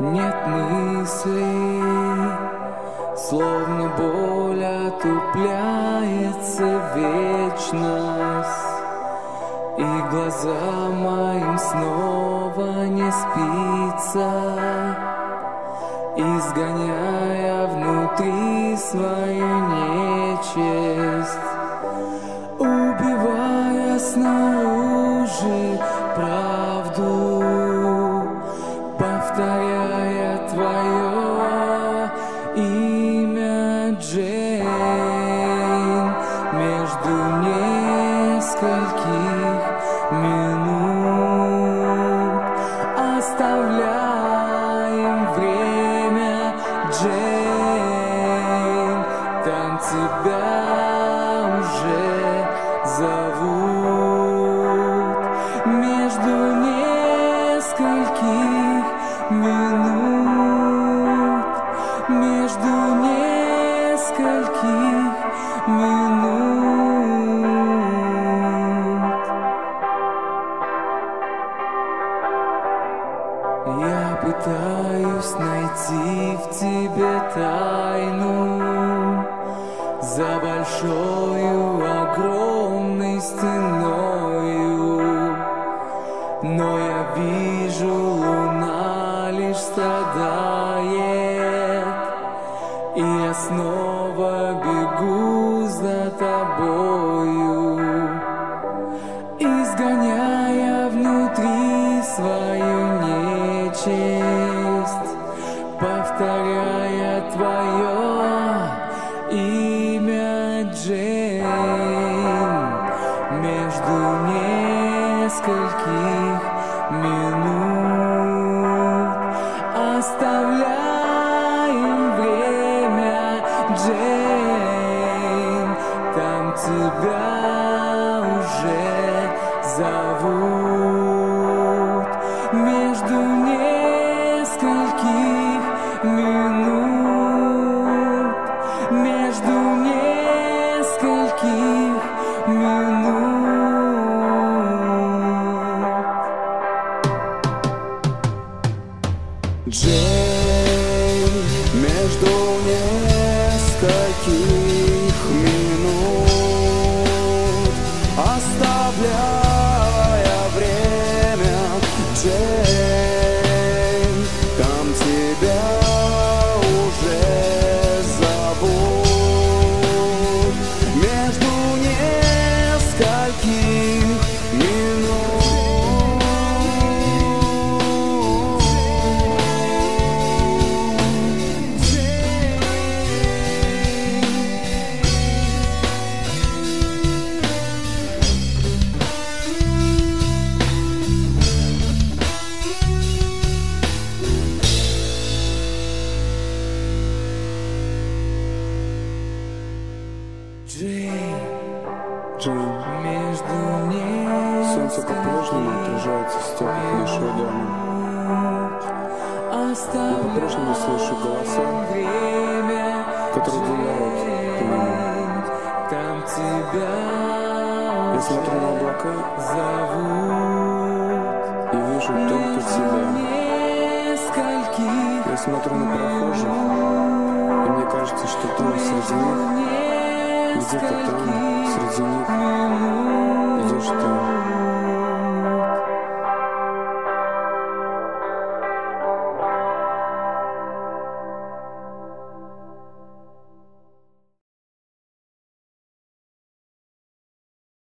Нет мыслей, словно боль отупляется вечность, и глазам моим снова не спится, изгоняя внутри свою нечисть, убивая снаружи правду, повторяя твое имя, Джейн, между нескольких минут. Оставляем время, Джейн, там тебя уже зовут. Между нескольких минут, между нескольких минут. Я пытаюсь найти в тебе тайну за большою огромной стеною, но я вижу, луна лишь страдает, и я снова бегу за тобою, изгоняя внутри свою нечисть, повторяя твое имя, Джейн, между нескольких минут. Оставляем время, Джейн, там тебя уже зовут. Между нескольких минут, между нескольких минут. Джейн, между нескольких минут, оставляя время, Джейн, там тебя уже зовут. Между нескольких минут. Джейн, солнце по-прежнему отражается в стеклах нашего дома. Я по-прежнему слышу голоса, которые гуляют по нему. Я смотрю на облака и вижу только тебя. Я смотрю на прохожих, и мне кажется, что там среди них, где-то там, среди них, идешь ты.